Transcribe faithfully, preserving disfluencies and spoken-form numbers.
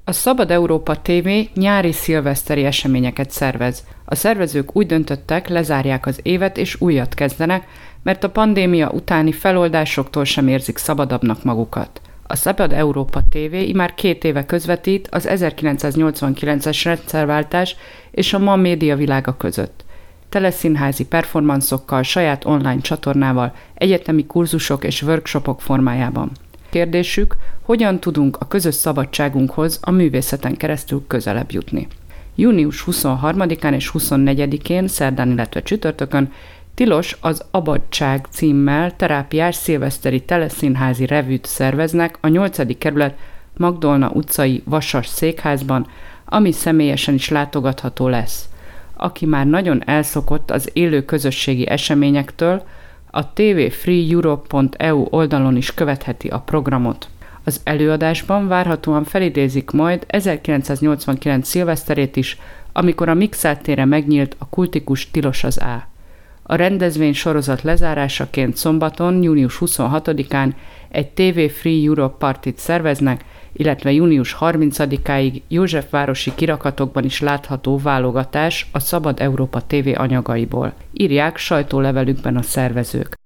A Szabad Európa té vé nyári szilveszteri eseményeket szervez. A szervezők úgy döntöttek, lezárják az évet és újat kezdenek, mert a pandémia utáni feloldásoktól sem érzik szabadabbnak magukat. A Szabad Európa té vé immár két éve közvetít az ezerkilencszáznyolcvankilences rendszerváltás és a ma médiavilága között. Teleszínházi performanszokkal, saját online csatornával, egyetemi kurzusok és workshopok formájában. Kérdésük, hogyan tudunk a közös szabadságunkhoz a művészeten keresztül közelebb jutni. június huszonharmadikán és huszonnegyedikén, szerdán, illetve csütörtökön tilos az Abadság címmel terápiás szilveszteri teleszínházi revűt szerveznek a nyolcadik kerület Magdolna utcai Vasas székházban, ami személyesen is látogatható lesz. Aki már nagyon elszokott az élő közösségi eseményektől, a té vé free europe pont e u oldalon is követheti a programot. Az előadásban várhatóan felidézik majd ezerkilencszáznyolcvankilenc szilveszterét is, amikor a Mixát téren megnyílt a kultikus Tilos az Á. A rendezvény sorozat lezárásaként szombaton, június huszonhatodikán egy té vé Free Europe partit szerveznek, illetve június harmincadikáig Józsefvárosi kirakatokban is látható válogatás a Szabad Európa té vé anyagaiból, írják sajtólevelükben a szervezők.